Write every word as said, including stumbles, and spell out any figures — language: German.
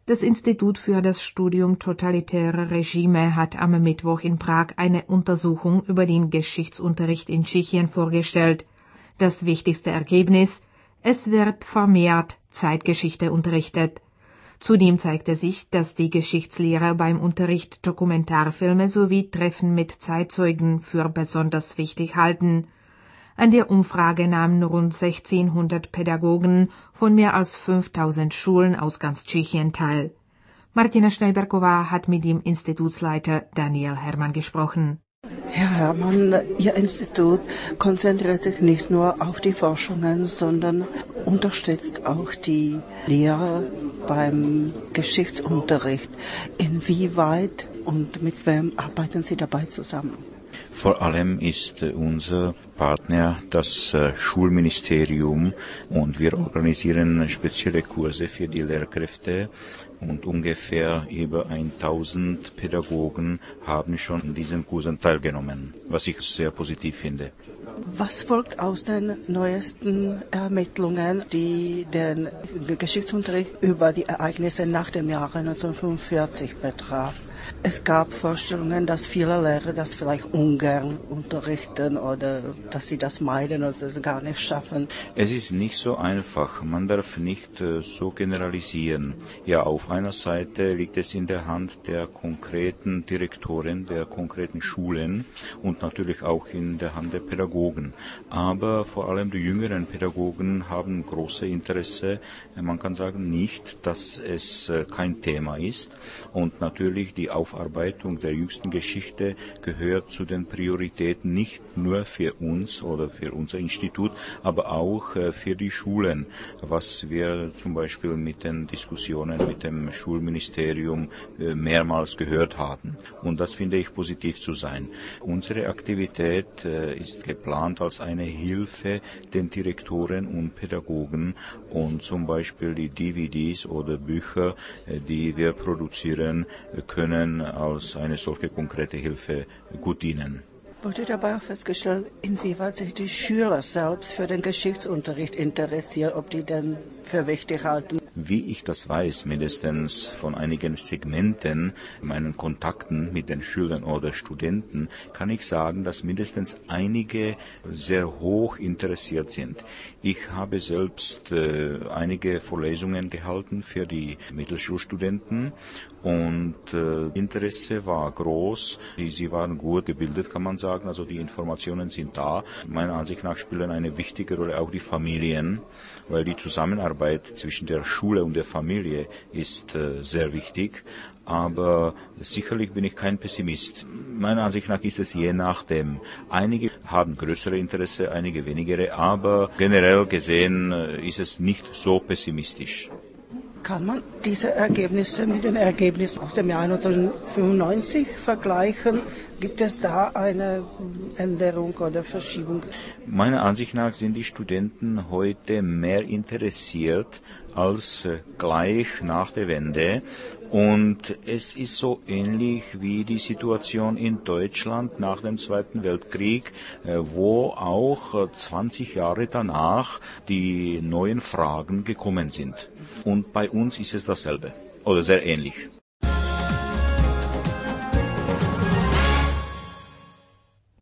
Das Institut für das Studium totalitärer Regime hat am Mittwoch in Prag eine Untersuchung über den Geschichtsunterricht in Tschechien vorgestellt. Das wichtigste Ergebnis: Es wird vermehrt Zeitgeschichte unterrichtet. Zudem zeigte sich, dass die Geschichtslehrer beim Unterricht Dokumentarfilme sowie Treffen mit Zeitzeugen für besonders wichtig halten. An der Umfrage nahmen rund sechzehnhundert Pädagogen von mehr als fünftausend Schulen aus ganz Tschechien teil. Martina Schneiberková hat mit dem Institutsleiter Daniel Hermann gesprochen. Herr Hermann, Ihr Institut konzentriert sich nicht nur auf die Forschungen, sondern unterstützt auch die Lehrer beim Geschichtsunterricht. Inwieweit und mit wem arbeiten Sie dabei zusammen? Vor allem ist unser Partner das Schulministerium und wir organisieren spezielle Kurse für die Lehrkräfte und ungefähr über tausend Pädagogen haben schon in diesen Kursen teilgenommen, was ich sehr positiv finde. Was folgt aus den neuesten Ermittlungen, die den Geschichtsunterricht über die Ereignisse nach dem Jahre neunzehnhundertfünfundvierzig betraf? Es gab Vorstellungen, dass viele Lehrer das vielleicht ungern unterrichten oder dass sie das meiden oder es gar nicht schaffen. Es ist nicht so einfach. Man darf nicht äh, so generalisieren. Ja, auf einer Seite liegt es in der Hand der konkreten Direktoren, der konkreten Schulen und natürlich auch in der Hand der Pädagogen. Aber vor allem die jüngeren Pädagogen haben große Interesse. Man kann sagen nicht, dass es äh, kein Thema ist. Und natürlich die Aufarbeitung der jüngsten Geschichte gehört zu den Prioritäten nicht nur für uns oder für unser Institut, aber auch äh, für die Schulen, was wir zum Beispiel mit den Diskussionen mit dem Schulministerium äh, mehrmals gehört haben. Und das finde ich positiv zu sein. Unsere Aktivität äh, ist geplant als eine Hilfe den Direktoren und Pädagogen und zum Beispiel die D V Ds oder Bücher, äh, die wir produzieren, äh, können als eine solche konkrete Hilfe gut dienen. Wurde dabei auch festgestellt, inwieweit sich die Schüler selbst für den Geschichtsunterricht interessieren, ob die den für wichtig halten? Wie ich das weiß, mindestens von einigen Segmenten, meinen Kontakten mit den Schülern oder Studenten, kann ich sagen, dass mindestens einige sehr hoch interessiert sind. Ich habe selbst äh, einige Vorlesungen gehalten für die Mittelschulstudenten und äh, Interesse war groß. Die, sie waren gut gebildet, kann man sagen, also die Informationen sind da. Meiner Ansicht nach spielen eine wichtige Rolle auch die Familien, weil die Zusammenarbeit zwischen der Schule und der Familie ist äh, sehr wichtig, aber sicherlich bin ich kein Pessimist. Meiner Ansicht nach ist es je nachdem. Einige haben größere Interesse, einige weniger, aber generell gesehen äh, ist es nicht so pessimistisch. Kann man diese Ergebnisse mit den Ergebnissen aus dem Jahr neunzehnhundertfünfundneunzig vergleichen? Gibt es da eine Änderung oder Verschiebung? Meiner Ansicht nach sind die Studenten heute mehr interessiert als gleich nach der Wende. Und es ist so ähnlich wie die Situation in Deutschland nach dem Zweiten Weltkrieg, wo auch zwanzig Jahre danach die neuen Fragen gekommen sind. Und bei uns ist es dasselbe oder sehr ähnlich.